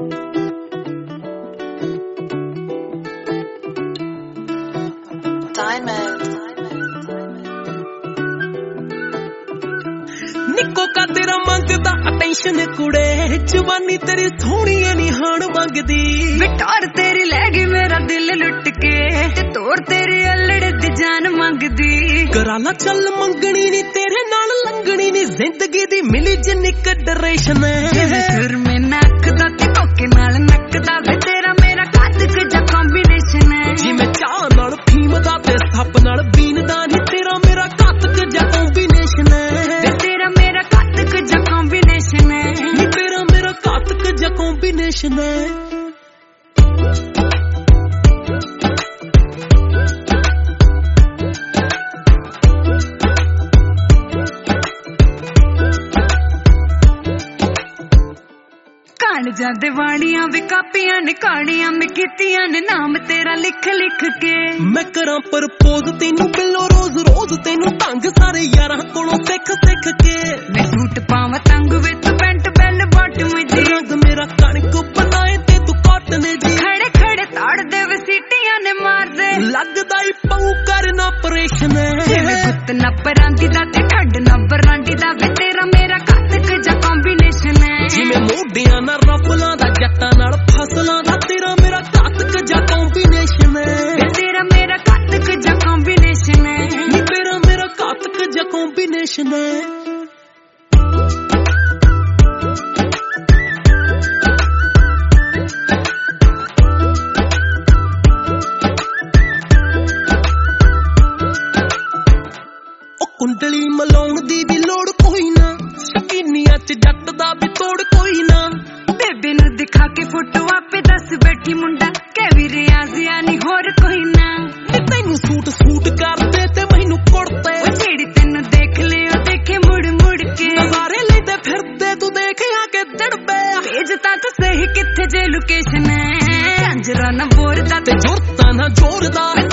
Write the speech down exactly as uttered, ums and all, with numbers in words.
निक्को का तेरा मंगदा अटेंशन कुड़े जवानी तेरी सोहनी नी हाण मंगदी विटार तेरी लै गई मेरा दिल लुट के ते तोड़ तेरी अल्लड़ दी जान मंगदी कराला चल मंगनी नी तेरे नाल लंगनी नी जिंदगी दी मिली जिन्नी कंडरेशन सुर में नकदा ते कोके नाल नकदा वे तेरा मेरा काद जा कॉम्बिनेशन है जिवें चाह नाल फीम दा ते सप नाल बीन दा नी तेरा मेरा कातक जा कॉम्बिनेशन है तेरा मेरा कातक जा कॉम्बिनेशन है नी तेरा मेरा कातक जा कॉम्बिनेशन है जादे वाणियां वे कापियां ने कहानियां में कीतियां ने नाम तेरा लिख लिख के मैं करा प्रपोज तेनू बिलो रोज रोज तेनू तंग सारे यारां कोलों सिख सिख के मैं सूट पावां तंग विच पैंट बैल बॉटम जी रंग मेरा कणक बनाए ते तू कॉटन जी खड़े खड़े ताड़ दे वे सीटियां ने मार दे लगदा ही पऊ करना ऑपरेशन जिवें गुत्त ना परांदी दा ते ठड्ड ना बरांडी दा वे तेरा मेरा कातक जा कॉम्बिनेशन है जिवें मोढियां ना रफलां दा जट्टां नाल फसलां दा तेरा मेरा कातक जा कॉम्बिनेशन है तेरा मेरा कातक जा कॉम्बिनेशन है नी तेरा मेरा कातक जा कॉम्बिनेशन है कुंडली मलाउण दी भी लोड़ कोई ना शकीनिया च जट दा भी तोड़ कोई ना बेबे नू दिखा के फोटो आपे दस बैठी मुंडा कै भी रियाजिया नी होर कोई ना तैनू सूट सूट कर दे ते मैनू कुड़ते जेड़ी तैनू देख ले ओ देखे मुड़ मुड़ के नजारे लेदे फिरदे तू देख आके दड़बे भेजता तो सही किथे जे लोकेशन है अंजरा ना बोरदा ते जोरता ना जोरदा